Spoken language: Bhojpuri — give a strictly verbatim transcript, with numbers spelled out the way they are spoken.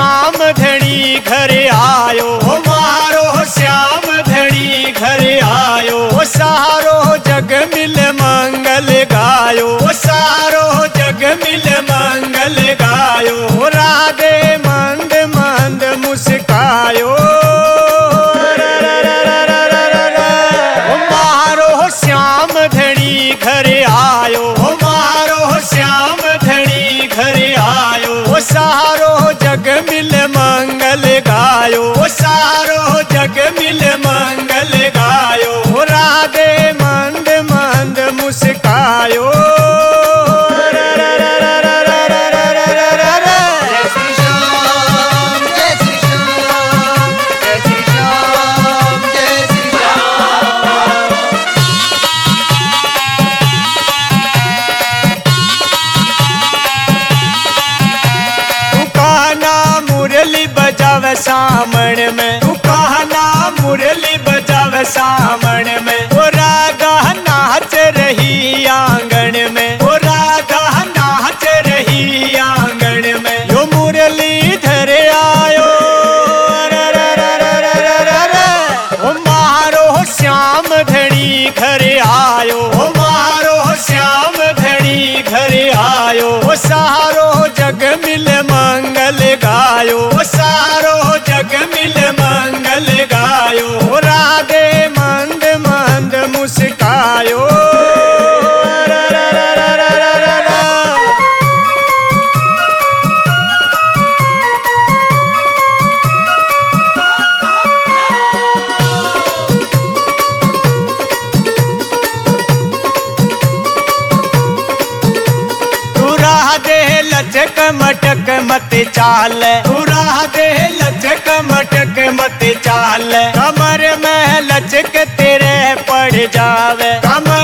श्याम धनी घर आयो, मारो श्याम धनी घर आयो। सारो जग मिल मंगल गायो, सारो जग मिल मंगल गायो। राधे मंद मंद मुस्कायो, मारो श्याम धनी घर आयो, मारो श्याम धनी घर आयो। सारो जग मिल मंगल गायो, सारो जग मिल मंगल गायो। राधे मंद मंद मुस्कायो। बजावे सामण में, तू कहना मुरली बजावे सामण में। वो राधा नाच रही आंगन में, वो राधा नाच रही आंगन में। यो मुरली धर आयो, ओ मारो श्याम धनी घर आयो, ओ मारो श्याम धनी घर आयो। वो सारो जग मिल मंगल गायो, सारो जग मिल मंगल गायो। राधे मंद मंद मुस्कायो। तू राधे लचक मटक मत चाल, तू राधे लचक मटक मत चाल। कमर में लचक तेरे पड़ जावे, कमर